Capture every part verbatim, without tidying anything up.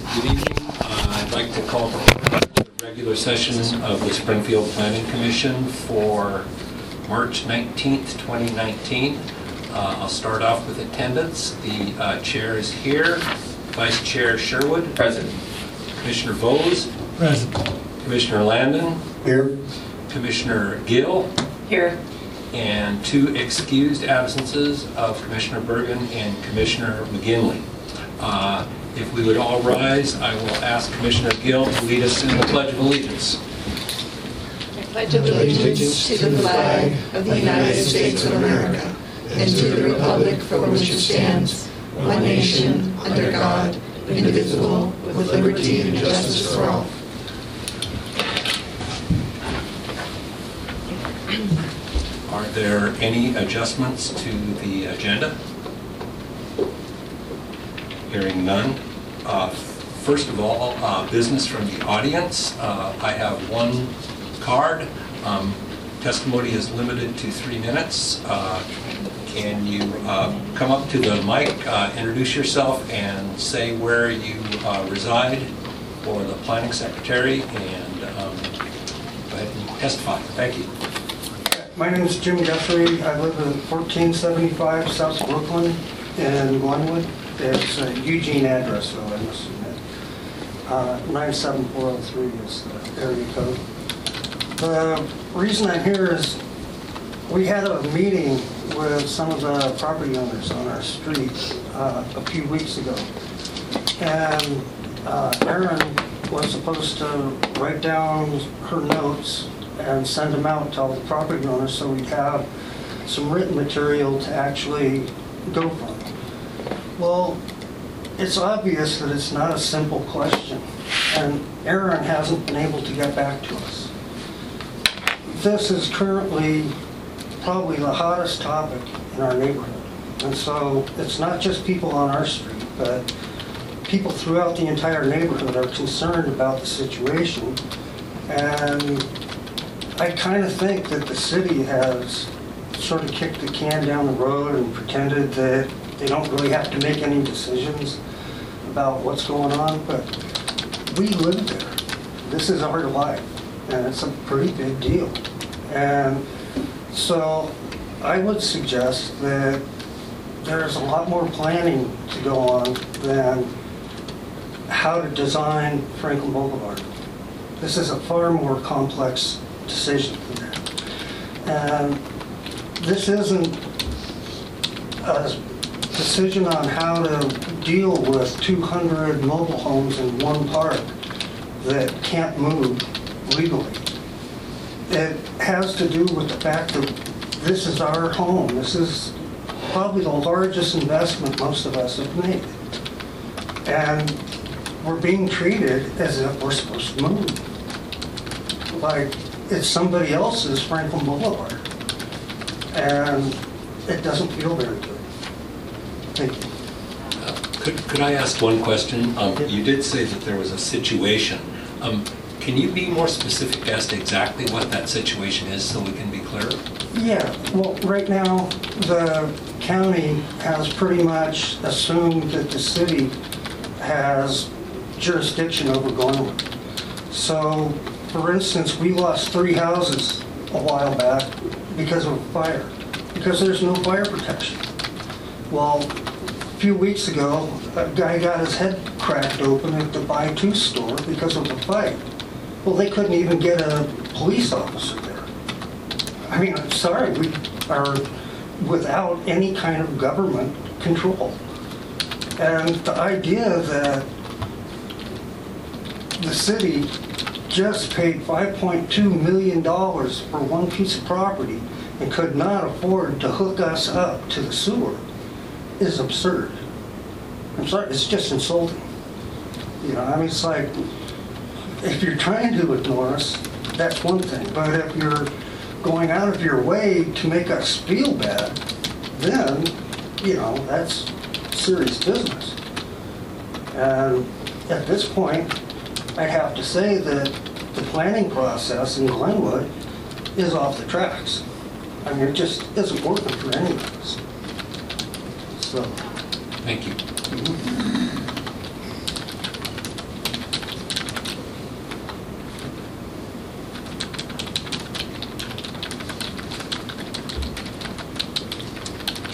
Good evening. Uh, I'd like to call to order the regular session of the Springfield Planning Commission for March nineteenth, twenty nineteen. Uh, I'll start off with attendance. The uh, chair is here. Vice Chair Sherwood. Present. Commissioner Bowes. Present. Commissioner Landon. Here. Commissioner Gill. Here. And two excused absences of Commissioner Bergen and Commissioner McGinley. Uh, If we would all rise, I will ask Commissioner Gill to lead us in the Pledge of Allegiance. I pledge allegiance to the flag of the United States of America and to the republic for which it stands, one nation, under God, indivisible, with liberty and justice for all. Are there any adjustments to the agenda? Hearing none. Uh, First of all, uh, business from the audience. Uh, I have one card. Um, Testimony is limited to three minutes. Uh, Can you uh, come up to the mic, uh, introduce yourself, and say where you uh, reside for the planning secretary, and um, go ahead and testify. Thank you. My name is Jim Guthrie. I live at fourteen seventy-five South Brooklyn in Glenwood. It's a Eugene address, though, I must admit. Uh, nine seven four oh three is the area code. The reason I'm here is we had a meeting with some of the property owners on our street uh, a few weeks ago. And uh, Erin was supposed to write down her notes and send them out to all the property owners so we'd have some written material to actually go from. Well, it's obvious that it's not a simple question, and Erin hasn't been able to get back to us. This is currently probably the hottest topic in our neighborhood, and so it's not just people on our street, but people throughout the entire neighborhood are concerned about the situation. And I kind of think that the city has sort of kicked the can down the road and pretended that they don't really have to make any decisions about what's going on, but we live there. This is our life, and it's a pretty big deal. And so I would suggest that there's a lot more planning to go on than how to design Franklin Boulevard. This is a far more complex decision than that. And this isn't a decision on how to deal with two hundred mobile homes in one park that can't move legally. It has to do with the fact that this is our home. This is probably the largest investment most of us have made. And we're being treated as if we're supposed to move. Like it's somebody else's Franklin Boulevard. And it doesn't feel very good. Thank you. Uh, Could, could I ask one question? Um, you did say that there was a situation. Um, can you be more specific as to exactly what that situation is so we can be clear? Yeah, well, right now, the county has pretty much assumed that the city has jurisdiction over Glenwood. So, for instance, we lost three houses a while back because of a fire, because there's no fire protection. Well, a few weeks ago, a guy got his head cracked open at the Buy Two store because of the fight. Well, they couldn't even get a police officer there. I mean, I'm sorry, we are without any kind of government control. And the idea that the city just paid five point two million dollars for one piece of property and could not afford to hook us up to the sewer is absurd. I'm sorry, it's just insulting. You know, I mean, it's like, if you're trying to ignore us, that's one thing. But if you're going out of your way to make us feel bad, then, you know, that's serious business. And at this point, I have to say that the planning process in Glenwood is off the tracks. I mean, it just isn't working for any of us. So. Thank you.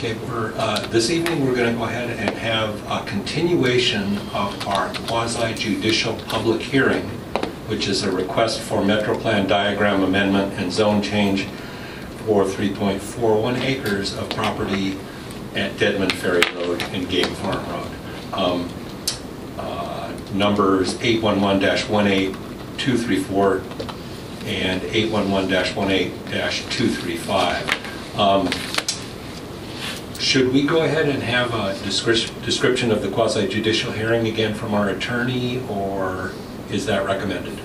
Okay, we're, uh, this evening we're going to go ahead and have a continuation of our quasi-judicial public hearing, which is a request for Metro Plan diagram amendment and zone change for three point four one acres of property at Deadman Ferry Road and Game Farm Road. Um, uh, numbers eight one one dash one eight two three four and eight one one dash one eight dash two three five. Um, should we go ahead and have a descri- description of the quasi-judicial hearing again from our attorney, or is that recommended?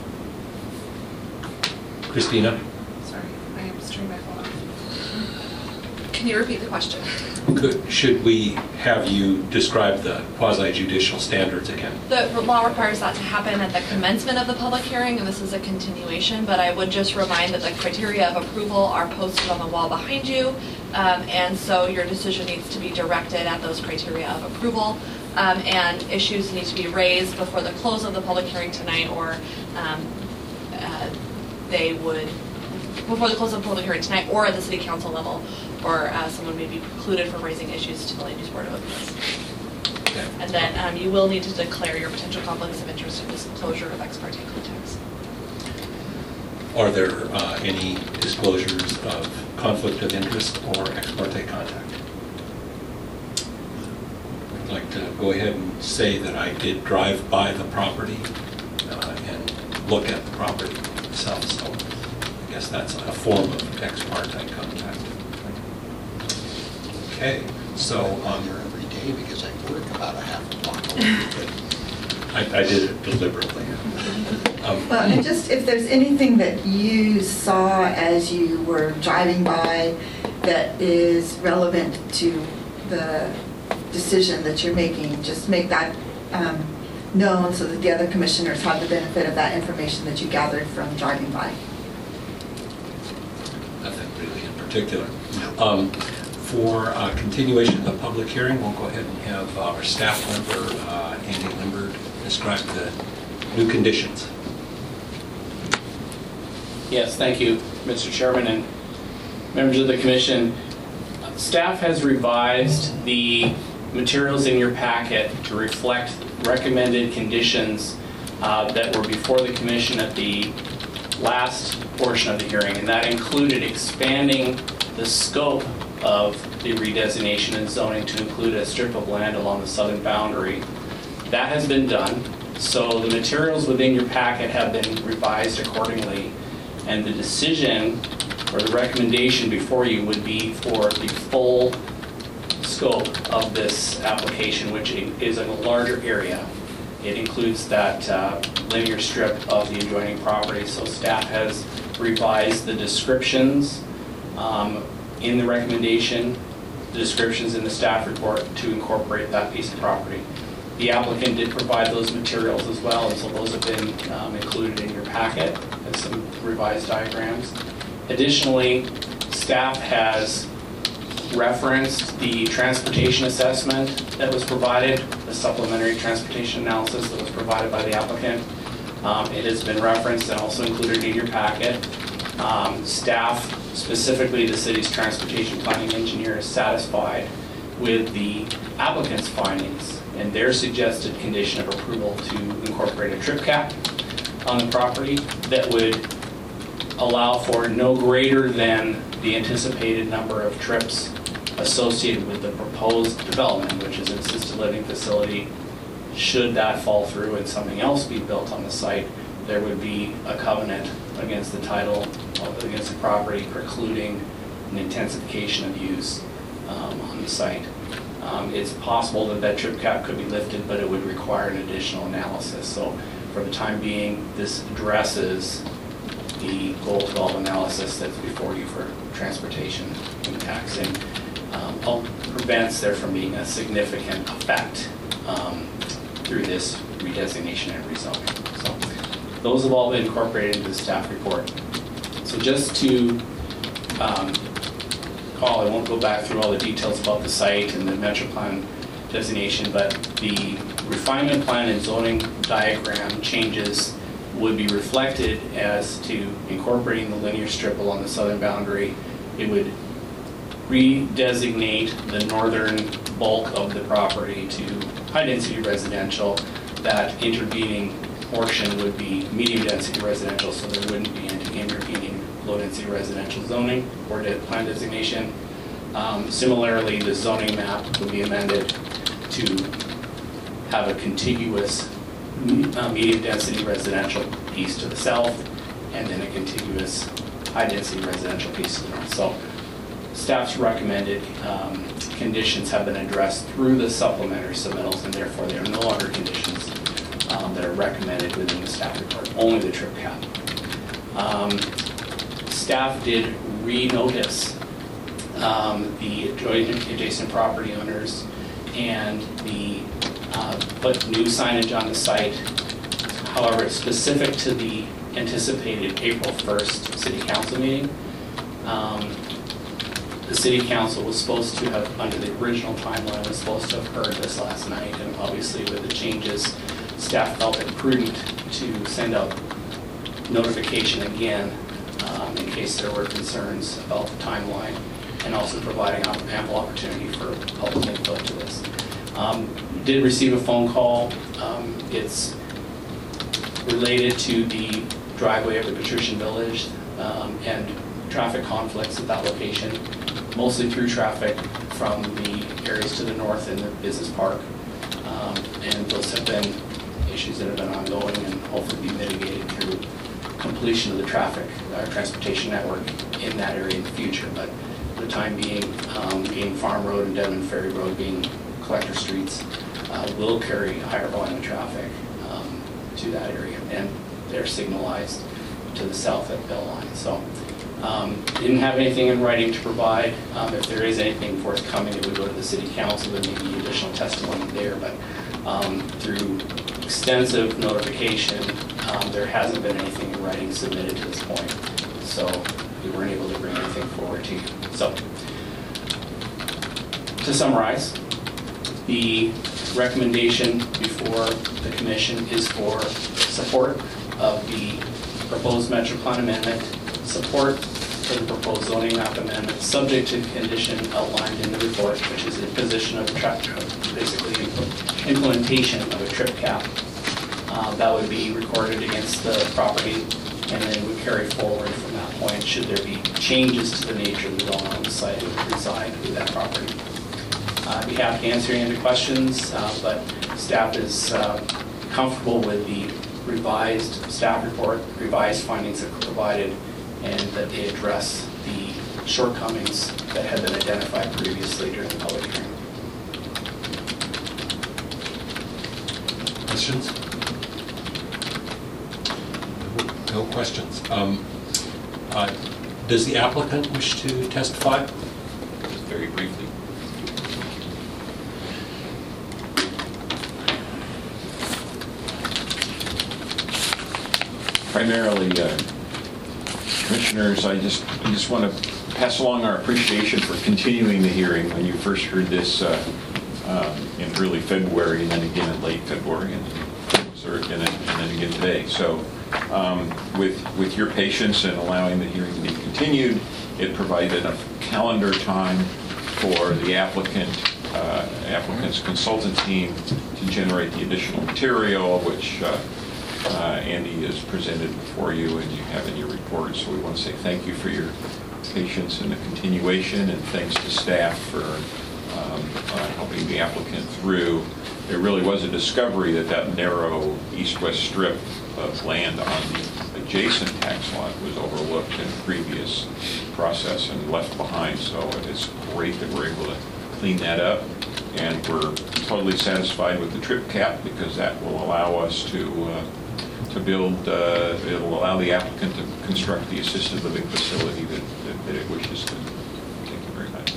Christina? Sorry, I am just turning my phone off. Can you repeat the question? Could, should we have you describe the quasi-judicial standards again? The law requires that to happen at the commencement of the public hearing, and this is a continuation, but I would just remind that the criteria of approval are posted on the wall behind you, um, and so your decision needs to be directed at those criteria of approval, um, and issues need to be raised before the close of the public hearing tonight, or um, uh, they would, before the close of the public hearing tonight, or at the city council level, or uh, someone may be precluded from raising issues to the Land Use Board of Appeals. Okay. And then um, you will need to declare your potential conflicts of interest and disclosure of ex parte contacts. Are there uh, any disclosures of conflict of interest or ex parte contact? I'd like to go ahead and say that I did drive by the property uh, and look at the property itself, so I guess that's a form of ex parte contact. Okay, so I'm um, here every day because I work about a half a block away. I, I did it deliberately. Um, Well, and just if there's anything that you saw as you were driving by that is relevant to the decision that you're making, just make that um, known so that the other commissioners have the benefit of that information that you gathered from driving by. Nothing really in particular. Um, For uh, continuation of the public hearing, we'll go ahead and have uh, our staff member, uh, Andy Limbert, describe the new conditions. Yes, thank you, Mister Chairman and members of the commission. Staff has revised the materials in your packet to reflect recommended conditions uh, that were before the commission at the last portion of the hearing, and that included expanding the scope of the redesignation and zoning to include a strip of land along the southern boundary. That has been done, so the materials within your packet have been revised accordingly, and the decision or the recommendation before you would be for the full scope of this application, which is in a larger area. It includes that uh, linear strip of the adjoining property, so staff has revised the descriptions um, in the recommendation, the descriptions in the staff report to incorporate that piece of property. The applicant did provide those materials as well, and so those have been um, included in your packet as some revised diagrams. Additionally, staff has referenced the transportation assessment that was provided, the supplementary transportation analysis that was provided by the applicant. Um, it has been referenced and also included in your packet. Um, staff, specifically the city's transportation planning engineer, is satisfied with the applicant's findings and their suggested condition of approval to incorporate a trip cap on the property that would allow for no greater than the anticipated number of trips associated with the proposed development, which is an assisted living facility. Should that fall through and something else be built on the site, there would be a covenant against the title, against the property, precluding an intensification of use um, on the site. Um, it's possible that that trip cap could be lifted, but it would require an additional analysis. So for the time being, this addresses the Goal twelve analysis that's before you for transportation impacts, and um, prevents there from being a significant effect um, through this redesignation and rezoning. So those have all been incorporated into the staff report. So just to um, call, I won't go back through all the details about the site and the Metro Plan designation, but the refinement plan and zoning diagram changes would be reflected as to incorporating the linear strip along the southern boundary. It would redesignate the northern bulk of the property to high-density residential. That intervening portion would be medium-density residential, so there wouldn't be any intervening low-density residential zoning or de- plan designation. Um, similarly, the zoning map would be amended to have a contiguous uh, medium-density residential piece to the south, and then a contiguous high-density residential piece to the north. So staff's recommended um, conditions have been addressed through the supplementary submittals, and therefore they are no longer conditions um, that are recommended within the staff report, only the trip cap. Um, staff did re-notice um, the adjacent property owners and the uh, put new signage on the site. However, it's specific to the anticipated April first city council meeting. Um, the city council was supposed to have, under the original timeline, was supposed to have heard this last night, and obviously with the changes, staff felt it prudent to send out notification again um, in case there were concerns about the timeline, and also providing ample opportunity for public input to this. Um, did receive a phone call. Um, it's related to the driveway of the Patrician Village um, and traffic conflicts at that location, mostly through traffic from the areas to the north in the business park. Um, and those have been issues that have been ongoing and hopefully be mitigated through completion of the traffic, our transportation network in that area in the future. But for the time being, um, being Farm Road and Devon Ferry Road being collector streets, uh, will carry a higher volume of traffic um, to that area. And they're signalized to the south at Bell Line. So um, didn't have anything in writing to provide. Um, if there is anything forthcoming, it would go to the city council. There may be additional testimony there, but um, through extensive notification, um, there hasn't been anything in writing submitted to this point. So we weren't able to bring anything forward to you. So to summarize, the recommendation before the commission is for support of the proposed Metro Plan amendment, support for the proposed zoning map amendment, subject to condition outlined in the report, which is a position of tra- basically implementation of a trip cap. Uh, that would be recorded against the property and then would carry forward from that point. Should there be changes to the nature of the development on the site, it would reside with that property. Uh, I'd be happy to answer any questions, uh, but staff is uh, comfortable with the revised staff report, revised findings that were provided, and that they address the shortcomings that had been identified previously during the public hearing. Questions? No questions. Um, uh, Does the applicant wish to testify? Just very briefly. Primarily, uh, commissioners, I just I just want to pass along our appreciation for continuing the hearing. When you first heard this uh, um, in early February, and then again in late February, and, and, then, and then again today. So um, with, with your patience and allowing the hearing to be continued, it provided enough calendar time for the applicant, uh, applicant's consultant team to generate the additional material, which uh, Uh, Andy has presented before you and you have in your report. So we want to say thank you for your patience in the continuation, and thanks to staff for um, uh, helping the applicant through. There really was a discovery that that narrow east-west strip of land on the adjacent tax lot was overlooked in a previous process and left behind. So it's great that we're able to clean that up, and we're totally satisfied with the trip cap because that will allow us to uh, to build, uh, it'll allow the applicant to construct the assisted living facility that, that, that it wishes to. Thank you very much.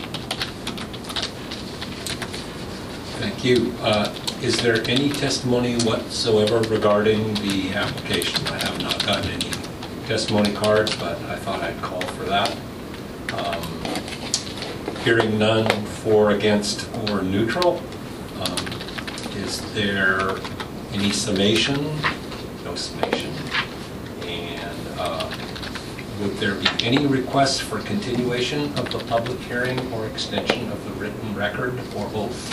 Thank you. Uh, is there any testimony whatsoever regarding the application? I have not gotten any testimony cards, but I thought I'd call for that. Um, hearing none for, against, or neutral, um, is there any summation? No summation. And uh, Would there be any requests for continuation of the public hearing or extension of the written record, or both?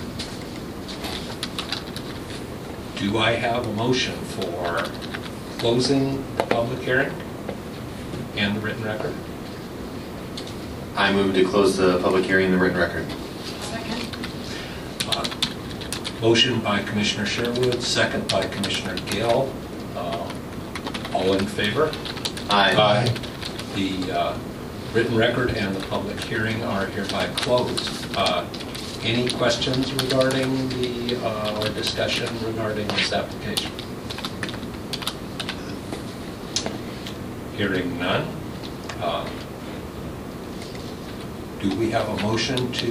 Do I have a motion for closing the public hearing and the written record? I move to close the public hearing and the written record. Second. Uh, Motion by Commissioner Sherwood, second by Commissioner Gale. Uh, All in favor? Aye. The uh, written record and the public hearing are hereby closed. Uh, Any questions regarding the, uh, or discussion regarding this application? Hearing none. Uh, Do we have a motion to,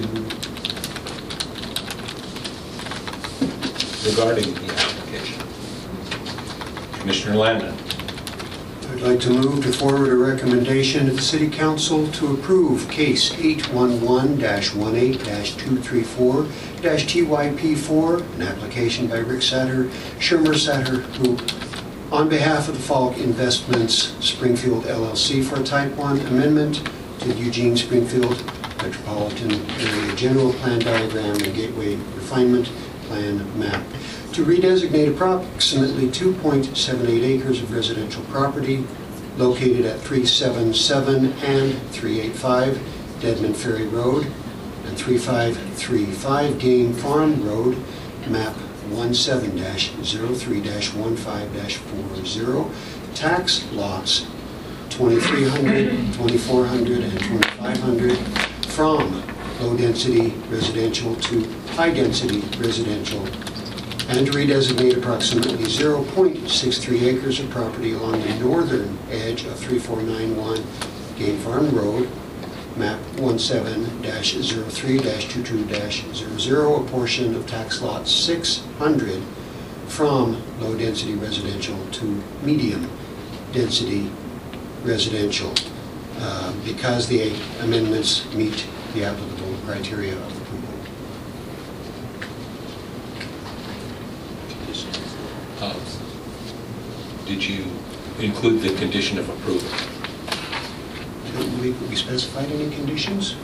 regarding the application? Commissioner Landon. I'd like to move to forward a recommendation to the City Council to approve case eight one one dash one eight dash two three four dash T Y P four, an application by Rick Satter, Shermer Satter, who, on behalf of the Falk Investments Springfield L L C, for a Type one amendment to the Eugene Springfield Metropolitan Area General Plan Diagram and Gateway Refinement Plan Map, to redesignate approximately two point seven eight acres of residential property located at three seventy-seven and three eighty-five Deadman Ferry Road and thirty-five thirty-five Game Farm Road, map seventeen dash zero three dash fifteen dash forty, tax lots twenty-three hundred, twenty-four hundred, and twenty-five hundred, from low-density residential to high-density residential, and to redesignate approximately zero point six three acres of property along the northern edge of thirty-four ninety-one Game Farm Road, map seventeen dash zero three dash twenty-two dash zero, a portion of tax lot six hundred, from low-density residential to medium-density residential, uh, because the amendments meet the applicable criteria of approval. Uh, Did you include the condition of approval? I don't believe that we specified any conditions.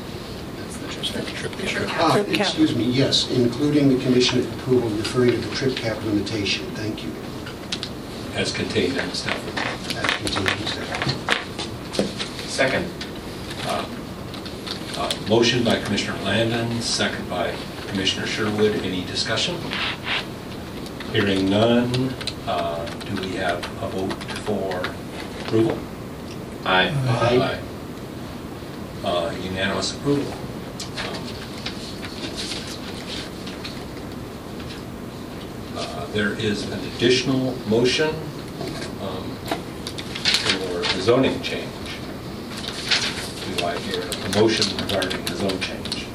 The trip Ah, cap. excuse me, yes, including the condition of approval referring to the trip cap limitation. Thank you. As contained in the staff report. As contained in staff. Second. Uh, uh, Motion by Commissioner Landon, second by Commissioner Sherwood. Any discussion? Hearing none, uh, do we have a vote for approval? Aye. Aye. Uh, Unanimous approval. Um, uh, There is an additional motion um, for the zoning change. Do I hear a motion regarding the zone change?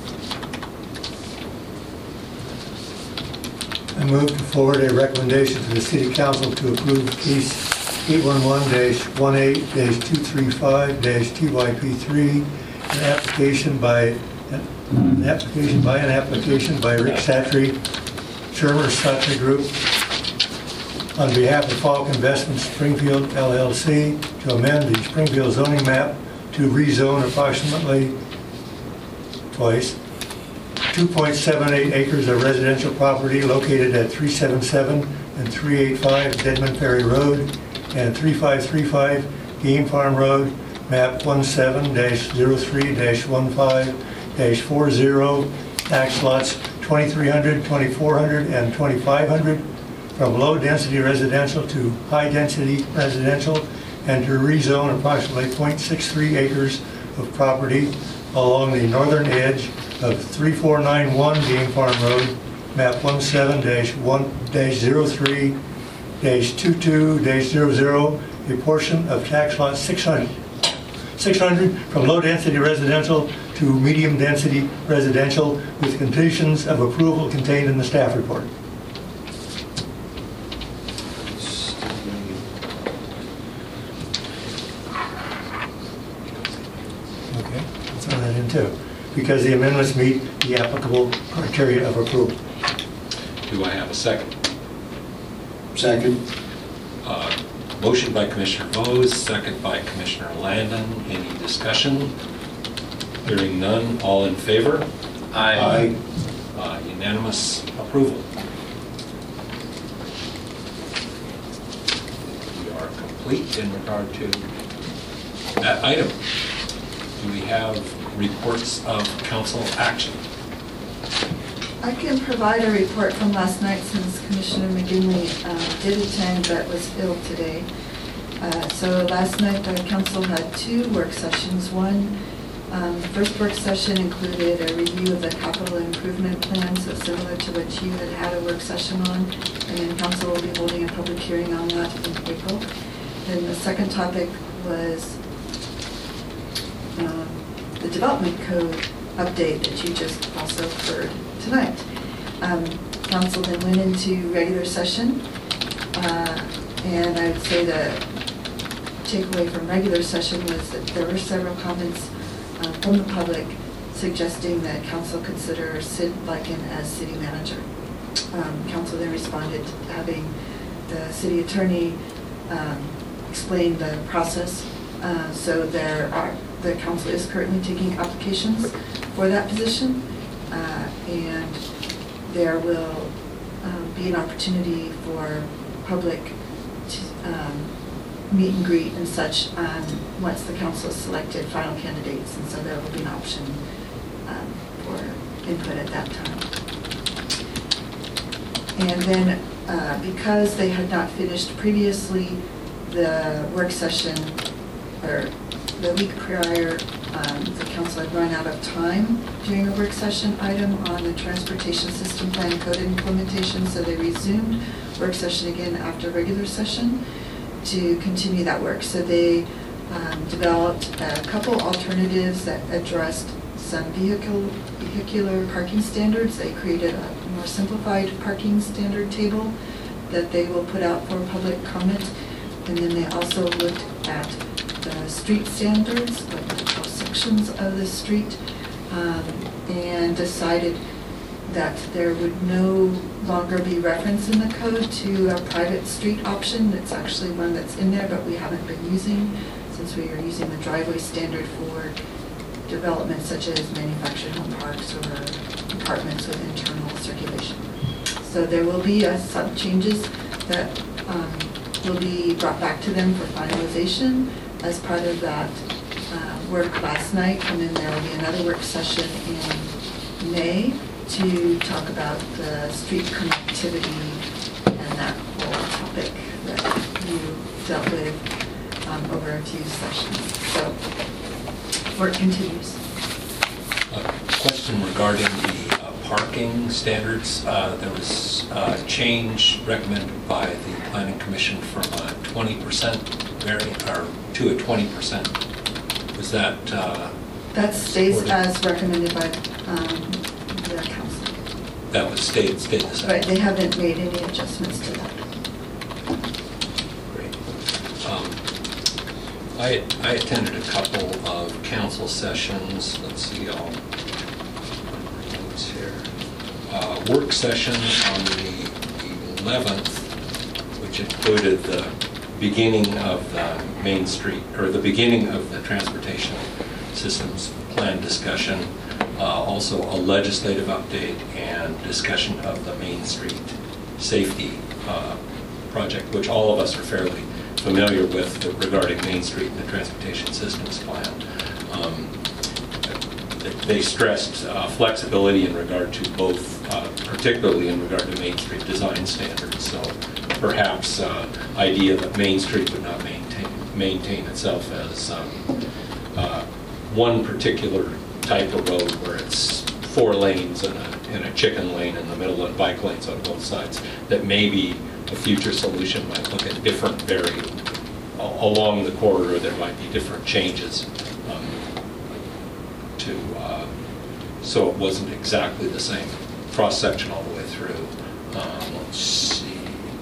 I move to forward a recommendation to the City Council to approve case eight one one dash eighteen dash two thirty-five dash T Y P three, an application by an application by an application by Rick Satry, Shermer Satry Group, on behalf of Falk Investments Springfield L L C, to amend the Springfield zoning map to rezone approximately twice two point seven eight acres of residential property located at three seventy-seven and three eighty-five Deadman Ferry Road and thirty-five thirty-five Game Farm Road, map seventeen dash zero three dash fifteen dash forty, tax lots twenty-three hundred, twenty-four hundred, and twenty-five hundred, from low-density residential to high-density residential, and to rezone approximately zero point six three acres of property along the northern edge of thirty-four ninety-one Game Farm Road, map seventeen dash one dash zero three dash twenty-two dash zero zero, a portion of tax lot six hundred, six hundred from low-density residential to medium-density residential, with conditions of approval contained in the staff report. Okay, let's throw that in too, because the amendments meet the applicable criteria of approval. Do I have a second? Second. Uh, Motion by Commissioner Bose, second by Commissioner Landon. Any discussion? Hearing none, all in favor? Aye. Uh, Unanimous approval. We are complete in regard to that item. Do we have reports of council action? I can provide a report from last night since Commissioner McGinley uh, did attend but was ill today. Uh, So last night the council had two work sessions. One, um, the first work session included a review of the capital improvement plan, so similar to what you had had a work session on. And then council will be holding a public hearing on that in April. Then the second topic was um, the development code update that you just also heard tonight. Um, Council then went into regular session, uh, and I would say the takeaway from regular session was that there were several comments uh, from the public suggesting that council consider Sid Lykin as city manager. Um, Council then responded to having the city attorney um, explain the process. Uh, so there are, the council is currently taking applications for that position. Uh, and there will um, be an opportunity for public to um, meet and greet and such um, once the council has selected final candidates, and so there will be an option um, for input at that time. And then uh, because they had not finished previously the work session, or the week prior, um, the council had run out of time during a work session item on the transportation system plan code implementation, so they resumed work session again after regular session to continue that work. So they um, developed a couple alternatives that addressed some vehicle, vehicular parking standards. They created a more simplified parking standard table that they will put out for public comment. And then they also looked at the street standards, like the cross sections of the street, um, and decided that there would no longer be reference in the code to a private street option. It's actually one that's in there, but we haven't been using, since we are using the driveway standard for developments such as manufactured home parks or apartments with internal circulation. So there will be uh, some changes that um, will be brought back to them for finalization as part of that uh, work last night. And then there will be another work session in May to talk about the street connectivity and that whole topic that you dealt with um, over a few sessions. So work continues. A question regarding the uh, parking standards. Uh, there was a change recommended by the Planning Commission from a twenty percent variant or to a twenty percent. Was that? Uh, that stays supported? As recommended by um, the council. That was stayed, stayed the same. Right, they haven't made any adjustments to that. Great. Um, I, I attended a couple of council sessions. Let's see, all notes here. Uh, work session on the eleventh, which included the beginning of the Main Street, or the beginning of the transportation systems plan discussion. Uh, also a legislative update and discussion of the Main Street safety uh, project, which all of us are fairly familiar with regarding Main Street and the transportation systems plan. Um, they stressed uh, flexibility in regard to both, uh, particularly in regard to Main Street design standards. So perhaps uh, idea that Main Street would not maintain, maintain itself as um, uh, one particular type of road where it's four lanes and a, and a chicken lane in the middle and bike lanes on both sides. That maybe a future solution might look at different very, along the corridor there might be different changes um, to, uh, so it wasn't exactly the same cross-section all the way through. Um, let's see.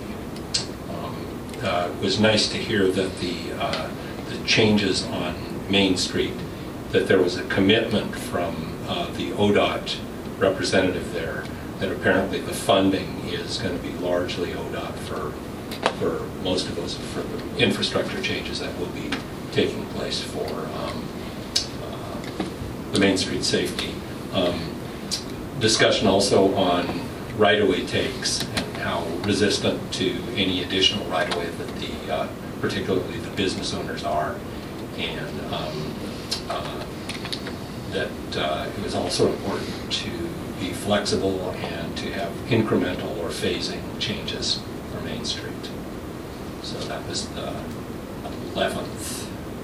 Um, uh, it was nice to hear that the, uh, the changes on Main Street, that there was a commitment from uh, the O D O T representative there that apparently the funding is going to be largely O D O T for for most of those for infrastructure changes that will be taking place for um, uh, the Main Street safety. Um, discussion also on right-of-way takes and how resistant to any additional right-of-way that the, uh, particularly the business owners are, and um, uh, that uh, it was also important to be flexible and to have incremental or phasing changes for Main Street. So that was the eleventh.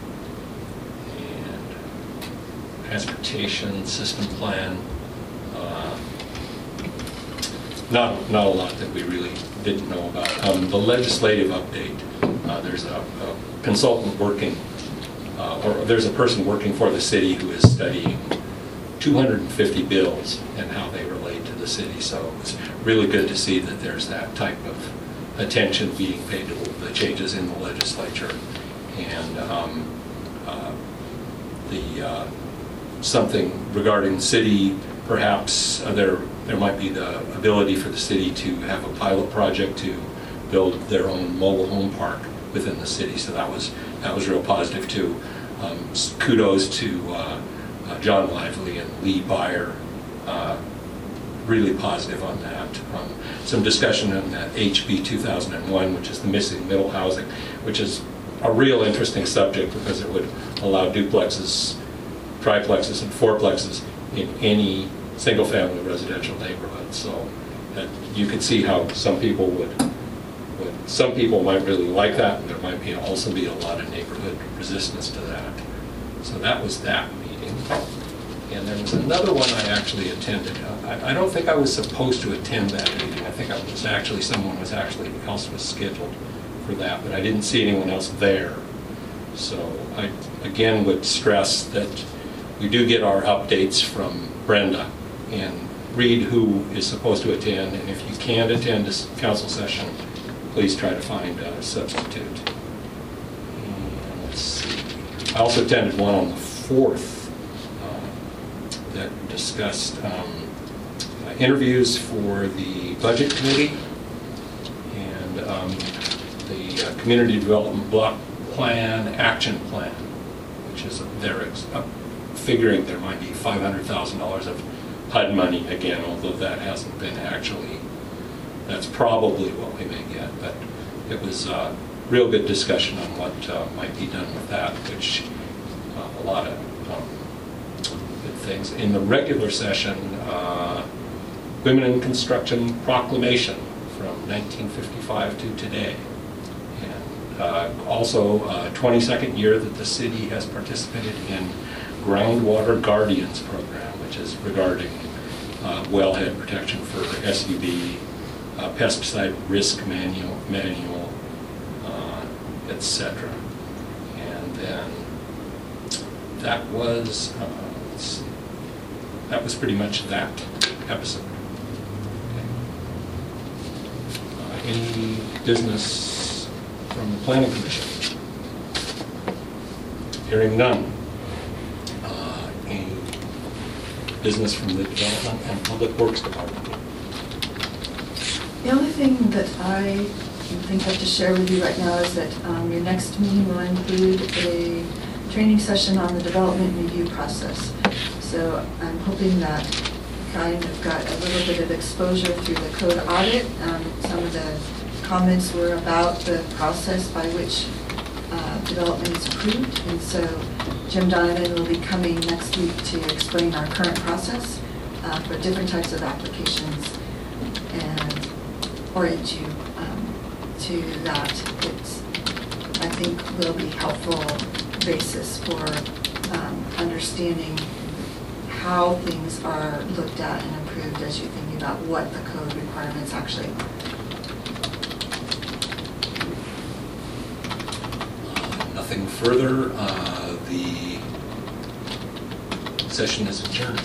And transportation system plan. Uh, not, not a lot that we really didn't know about. Um, the legislative update, uh, there's a, a consultant working, uh, or there's a person working for the city who is studying two hundred fifty bills and how they relate to the city. So it's really good to see that there's that type of attention being paid to the changes in the legislature. And um, uh, the uh, something regarding the city, perhaps uh, there there might be the ability for the city to have a pilot project to build their own mobile home park within the city. So that was that was real positive too. Um, kudos to uh, uh, John Lively and Lee Byer, uh, really positive on that. Um, some discussion on that H B two thousand one, which is the missing middle housing, which is a real interesting subject because it would allow duplexes, triplexes, and fourplexes in any single-family residential neighborhood. So that you could see how some people would, would, some people might really like that, and there might be also be a lot of neighborhood resistance to that. So that was that meeting. And there was another one I actually attended. I, I don't think I was supposed to attend that meeting. I think I was actually, someone was actually, else was scheduled for that, but I didn't see anyone else there. So I, again, would stress that we do get our updates from Brenda, and read who is supposed to attend, and if you can't attend this council session, please try to find a substitute. And let's see. I also attended one on the fourth uh, that discussed um, uh, interviews for the budget committee and um, the uh, community development block plan action plan, which is their uh, figuring there might be five hundred thousand dollars of H U D money again, although that hasn't been actually, that's probably what we may get, but it was a real good discussion on what uh, might be done with that, which uh, a lot of um, good things. In the regular session, uh, Women in Construction Proclamation from nineteen fifty-five to today. And uh, also uh, twenty-second year that the city has participated in Groundwater Guardians program, which is regarding uh, wellhead protection for S U B, uh, pesticide risk manual, manual uh, et cetera. And then that was, uh, let's see, that was pretty much that episode. Okay. Uh, any business from the Planning Commission? Hearing none. Business from the Development and Public Works Department. The only thing that I think I have to share with you right now is that um, your next meeting will include a training session on the development review process. So I'm hoping that kind of got a little bit of exposure through the code audit. Um, some of the comments were about the process by which uh, development is approved, and so Jim Donovan will be coming next week to explain our current process uh, for different types of applications and orient you um, to that. It's, I think, will be helpful basis for um, understanding how things are looked at and approved as you're thinking about what the code requirements actually are. Nothing further. Uh, the session is adjourned.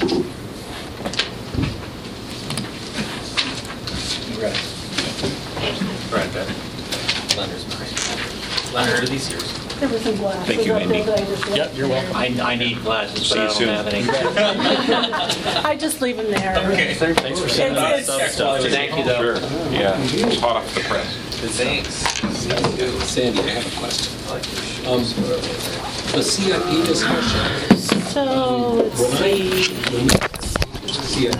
Right. Right, Ben. Leonard's mine. Leonard, are these yours? There was some glasses Thank you, up there Andy. that I just left Yep, you're welcome. there. I, I need glasses, but See I you don't soon. have any. I just leave them there. Okay, thanks for sending It's- us it's- stuff. Thank you, though. Sure, yeah, it's hot off the press. Thanks. Sandy, I have a question. Um, The C I P discussion. So, let's see. When we